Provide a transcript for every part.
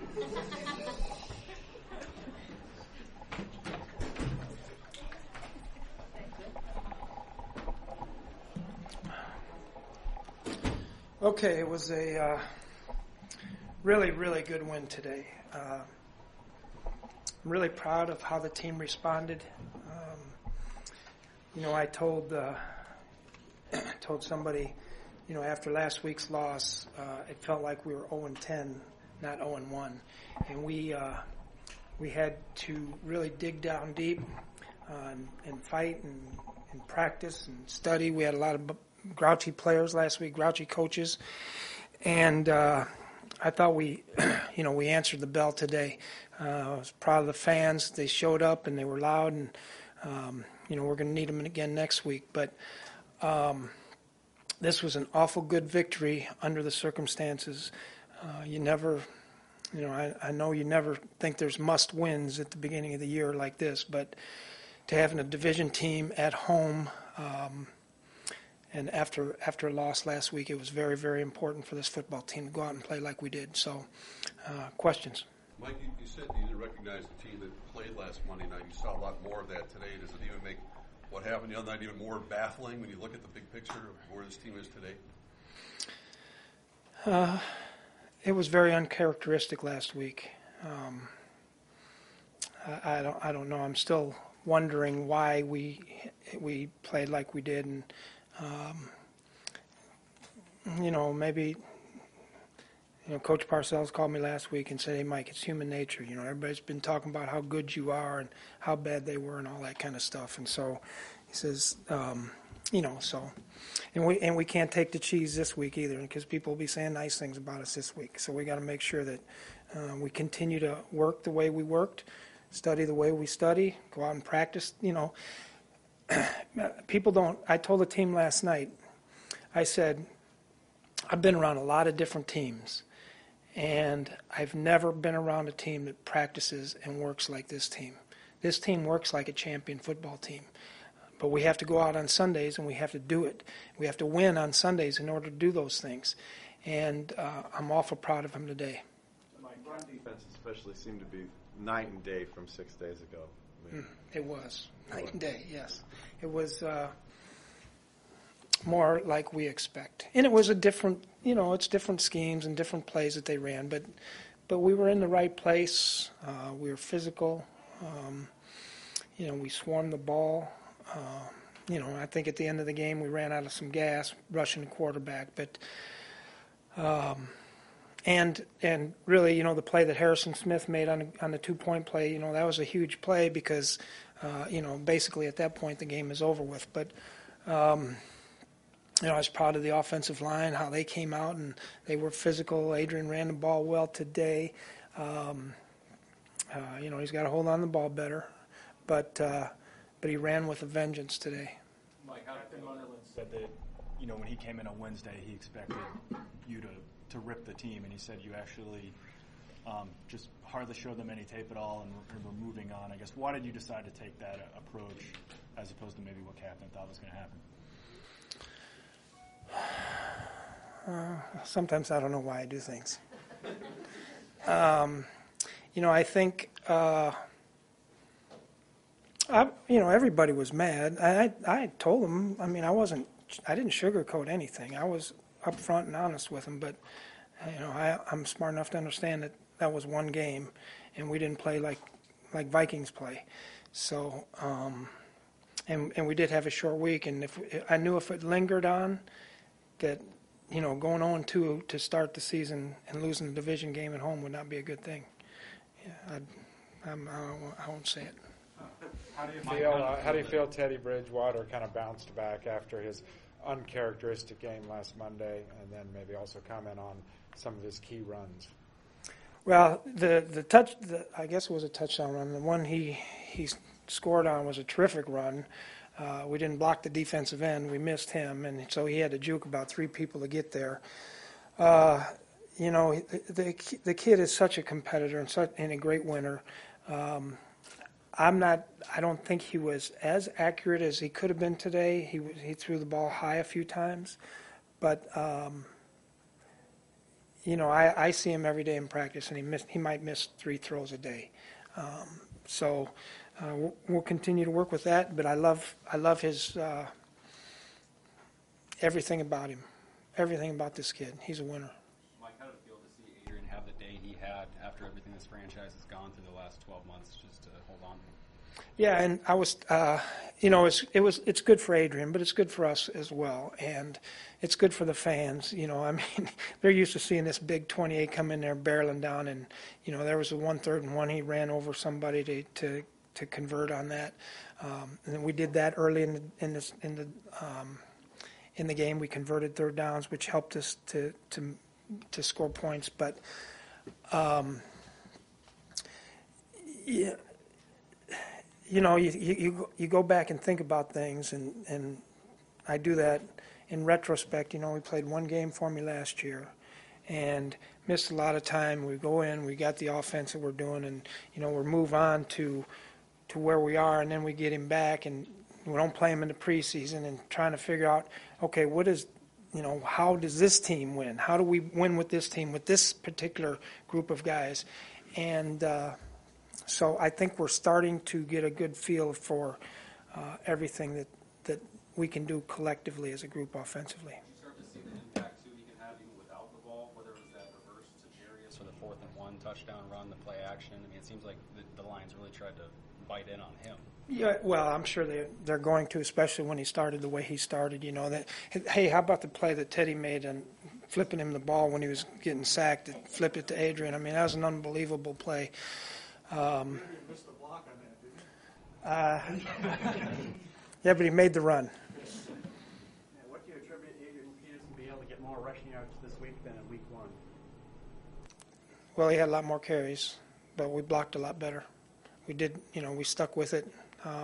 Okay, it was a really, really good win today. I'm really proud of how the team responded. I told somebody, after last week's loss, it felt like we were 0-10, not 0-1, and we had to really dig down deep and fight and practice and study. We had a lot of grouchy players last week, grouchy coaches, and I thought we answered the bell today. I was proud of the fans. They showed up and they were loud, and we're going to need them again next week. But this was an awful good victory under the circumstances. I know you never think there's must wins at the beginning of the year like this, but to having a division team at home. And after a loss last week, it was very, very important for this football team to go out and play like we did. So, questions? Mike, you said you didn't recognize the team that played last Monday night. You saw a lot more of that today. Does it even make what happened the other night even more baffling when you look at the big picture of where this team is today? It was very uncharacteristic last week. I don't know. I'm still wondering why we played like we did, and maybe, Coach Parcells called me last week and said, "Hey, Mike, it's human nature. Everybody's been talking about how good you are and how bad they were and all that kind of stuff." And so he says, and we can't take the cheese this week either, because people will be saying nice things about us this week. So we got to make sure that we continue to work the way we worked, study the way we study, go out and practice. People don't. I told the team last night, I said, I've been around a lot of different teams, and I've never been around a team that practices and works like this team. This team works like a champion football team, but we have to go out on Sundays and we have to do it. We have to win on Sundays in order to do those things, and I'm awful proud of them today. Mike, run defense especially seemed to be night and day from 6 days ago. It was night and day, yes. It was more like we expect. And it was a different, it's different schemes and different plays that they ran. But we were in the right place. We were physical. We swarmed the ball. I think at the end of the game we ran out of some gas rushing the quarterback. But and really, the play that Harrison Smith made on the 2-point play, that was a huge play because, basically at that point the game is over with. But, I was proud of the offensive line, how they came out and they were physical. Adrian ran the ball well today. He's got to hold on the ball better, but he ran with a vengeance today. Mike, Captain Munderland said that, when he came in on Wednesday, he expected you to rip the team, and he said you actually just hardly showed them any tape at all and were moving on. I guess, why did you decide to take that approach as opposed to maybe what Captain thought was going to happen? Sometimes I don't know why I do things. I think, everybody was mad. I told them, I didn't sugarcoat anything. I was upfront and honest with them, but, I'm smart enough to understand that was one game, and we didn't play like Vikings play. So, and we did have a short week, and I knew if it lingered on, that, going 0-2 to start the season and losing the division game at home would not be a good thing. Yeah, I won't say it. How do you feel Teddy Bridgewater kind of bounced back after his uncharacteristic game last Monday, and then maybe also comment on some of his key runs? Well, I guess it was a touchdown run. The one he scored on was a terrific run. We didn't block the defensive end. We missed him, and so he had to juke about 3 people to get there. The kid is such a competitor and a great winner. I don't think he was as accurate as he could have been today. He threw the ball high a few times, but I see him every day in practice, and he might miss 3 throws a day. So we'll continue to work with that. But I love his everything about him, everything about this kid. He's a winner. Mike, how did it feel to see Adrian have the day he had after everything this franchise has gone through the last 12 months, just to hold on to him? Yeah, and I was, it's good for Adrian, but it's good for us as well, and it's good for the fans. I mean, they're used to seeing this big 28 come in there barreling down, and there was a 1/3 and 1. He ran over somebody to convert on that, and then we did that early in the game. We converted 3rd downs, which helped us to score points, but yeah. You go back and think about things, and I do that in retrospect. We played 1 game for me last year and missed a lot of time. We go in, we got the offense that we're doing, and, we move on to where we are, and then we get him back, and we don't play him in the preseason and trying to figure out, okay, how does this team win? How do we win with this team, with this particular group of guys? And so I think we're starting to get a good feel for everything that we can do collectively as a group offensively. Did you start to see the impact, too, he can have even without the ball, whether it was that reverse to Jarius or the 4th and 1 touchdown run, the play action? I mean, it seems like the Lions really tried to bite in on him. Yeah, well, I'm sure they're going to, especially when he started the way he started. Hey, how about the play that Teddy made and flipping him the ball when he was getting sacked, and flip it to Adrian? I mean, that was an unbelievable play. Missed the block on that, didn't you? Yeah, but he made the run. What do you attribute Adrian Peterson being able to get more rushing yards this week than in week 1? Well, he had a lot more carries, but we blocked a lot better. We did, we stuck with it.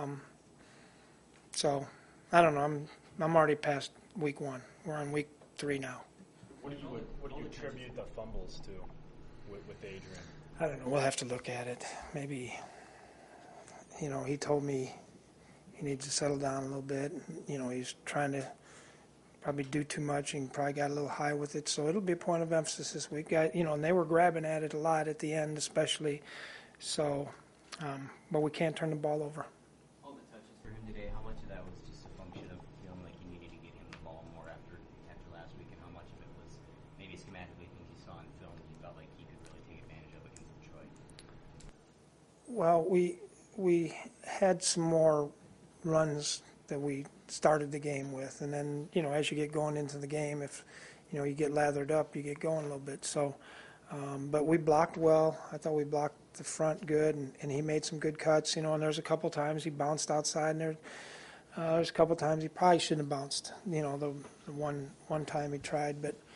So, I don't know. I'm already past week 1. We're on week 3 now. What do you attribute the fumbles to with Adrian? I don't know. We'll have to look at it. Maybe, he told me he needs to settle down a little bit. He's trying to probably do too much and probably got a little high with it. So it'll be a point of emphasis this week. And they were grabbing at it a lot at the end, especially. So, but we can't turn the ball over. All the touches for him today, how much of that was just a function of feeling like you needed to get him the ball more after last week, and how much of it was maybe schematically things you saw in film that you felt like he could really take advantage of against Detroit? Well, we had some more runs that we started the game with, and then as you get going into the game, if you get lathered up, you get going a little bit. So, but we blocked well. I thought we blocked the front good, and he made some good cuts. And there's a couple times he bounced outside, and there's a couple times he probably shouldn't have bounced. The one time he tried,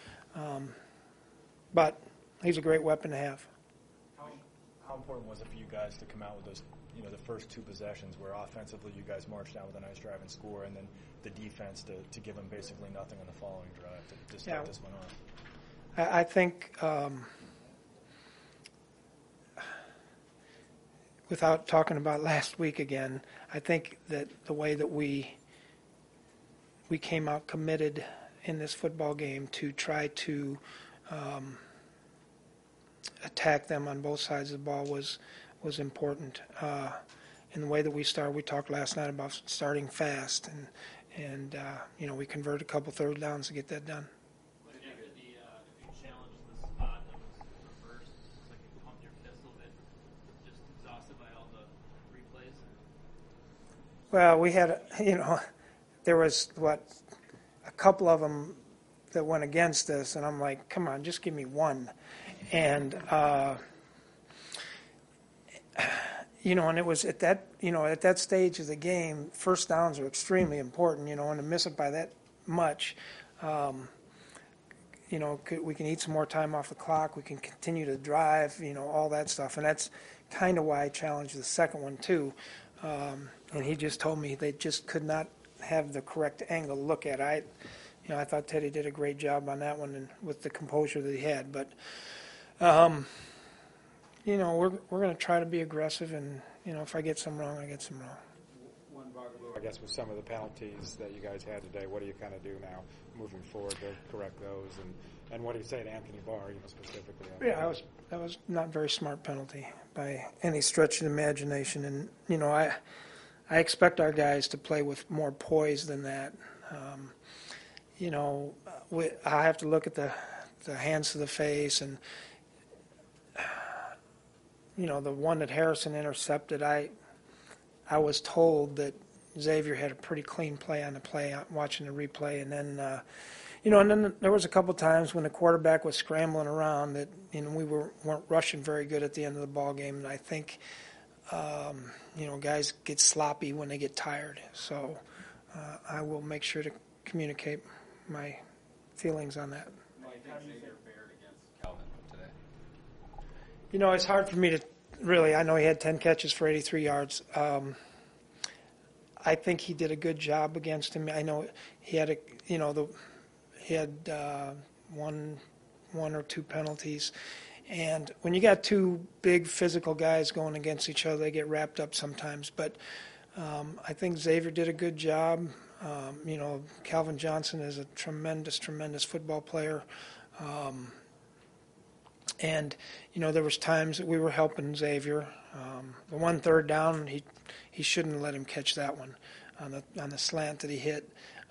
but he's a great weapon to have. How important was it for you guys to come out with those, the first 2 possessions where offensively you guys marched down with a nice drive and score, and then the defense to give them basically nothing on the following drive to start this one off? I think, without talking about last week again, I think that the way that we came out committed in this football game to try to attack them on both sides of the ball was important. In the way that we started, we talked last night about starting fast, and we converted a couple 3rd downs to get that done. What did you think of the challenge, the spot that was reversed? It's just like you pumped your fist a little bit, just exhausted by all the replays? Well, we had, there was, a couple of them that went against us, and I'm like, come on, just give me one. And, and it was at that stage of the game, 1st downs are extremely important, and to miss it by that much, we can eat some more time off the clock, we can continue to drive, all that stuff. And that's kind of why I challenged the second one, too. And he just told me they just could not have the correct angle to look at. I thought Teddy did a great job on that one and with the composure that he had. But, we're going to try to be aggressive, and, if I get some wrong, I get some wrong. One bar I guess with some of the penalties that you guys had today, what do you kind of do now moving forward to correct those? And what do you say to Anthony Barr, specifically? Yeah, that was not a very smart penalty by any stretch of the imagination. And, I expect our guys to play with more poise than that. I have to look at the hands to the face, and the one that Harrison intercepted. I was told that Xavier had a pretty clean play on the play, watching the replay, and then and then there was a couple times when the quarterback was scrambling around that we weren't rushing very good at the end of the ball game, and I think guys get sloppy when they get tired. So I will make sure to communicate my feelings on that. Mike, how do you Xavier fared against Calvin today? It's hard for me to really. I know he had 10 catches for 83 yards. I think he did a good job against him. I know he had one or two penalties, and when you got two big physical guys going against each other, they get wrapped up sometimes. But I think Xavier did a good job. Calvin Johnson is a tremendous football player. And there was times that we were helping Xavier. The 1 3rd down, he shouldn't have let him catch that one on the slant that he hit.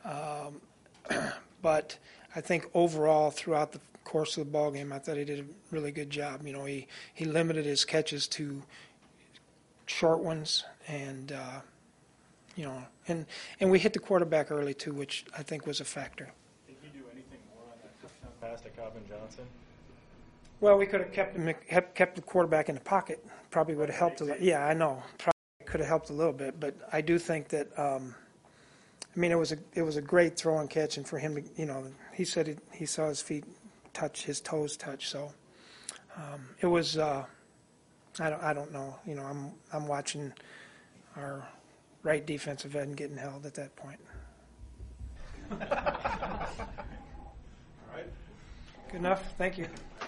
But I think overall, throughout the course of the ball game, I thought he did a really good job. He limited his catches to short ones, and and we hit the quarterback early too, which I think was a factor. Did he do anything more on that touchdown pass to Calvin Johnson? Well, we could have kept the quarterback in the pocket. Probably would have helped a lot. Yeah, I know. Probably could have helped a little bit, but I do think that. It was a great throw and catch, and for him to, he said he saw his feet touch, his toes touch. So it was. I don't know. I'm watching our right defensive end getting held at that point. All right. Good enough. Thank you.